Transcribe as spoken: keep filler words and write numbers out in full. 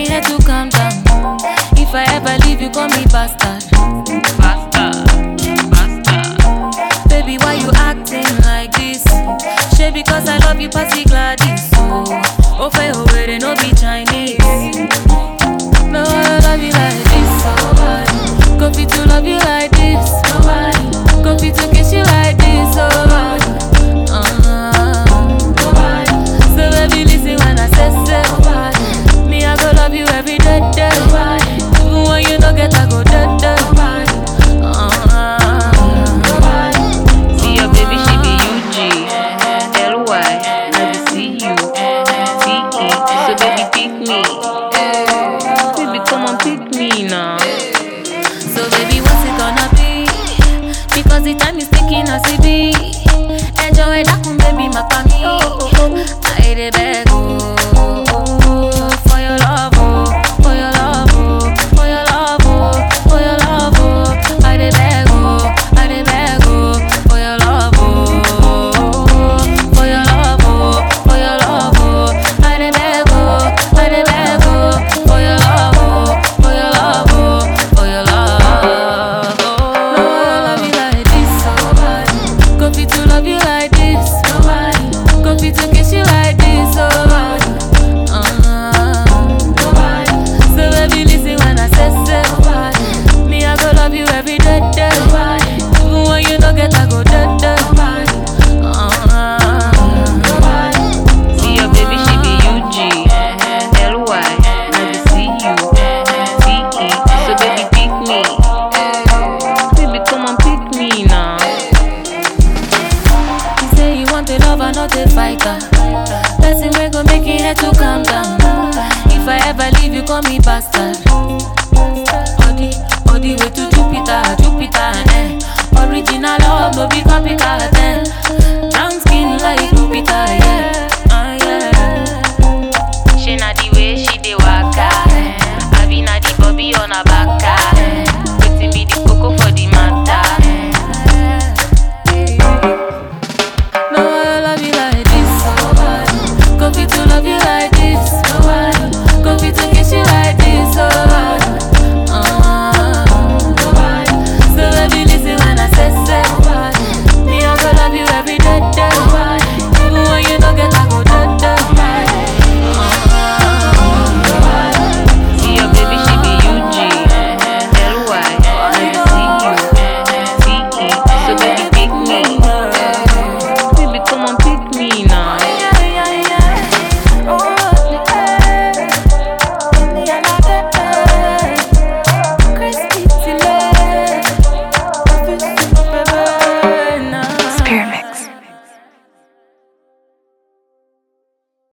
making head to calm down. If I ever leave you, call me bastard. Bastard, bastard. Baby, why you acting like this? Shey because I love you, passy Gladys. Oh, oh, fair, oh, wait, no be Chinese. No, I love you like this. Oh, go fit to love you like this. Oh, go fit to kiss you like this. Oh, so baby, listen when I say say. Me, I go love you every day, day. Even when you don't get, I go dead, dead. See your baby, she be U G L Y. I be see you T E. So baby, pick me. Baby, come on, pick me now. So baby, what's it gonna be? Because the time is taking us to be. Enjoy that one, baby, my family. I dey beg, oh, for your love, oh, for your love, oh, for your love, oh, for your love, oh. I dey beg, oh, I dey beg, oh, for your love, oh, for your love, oh, for your love, oh. I dey beg, oh, I dey beg, oh, for your love, oh, for your love, oh, for your love, oh. No, I love you like this, oh. Go fit to love you like this, oh. Go fit to kiss you like this, oh. So baby, listen when I say say. Me, I go love you every day, day. Even when you don't get, I go dead, dead. See your baby, she be U G L Y. I be see you T E. So baby, pick me. Baby, come on, pick me now. You say you want a lover, not a fighter. Person we go make it head to calm down. If I ever leave you, call me bastard. Odi, Odi, way to Jupiter, Jupiter, eh. Original love, no be copycat.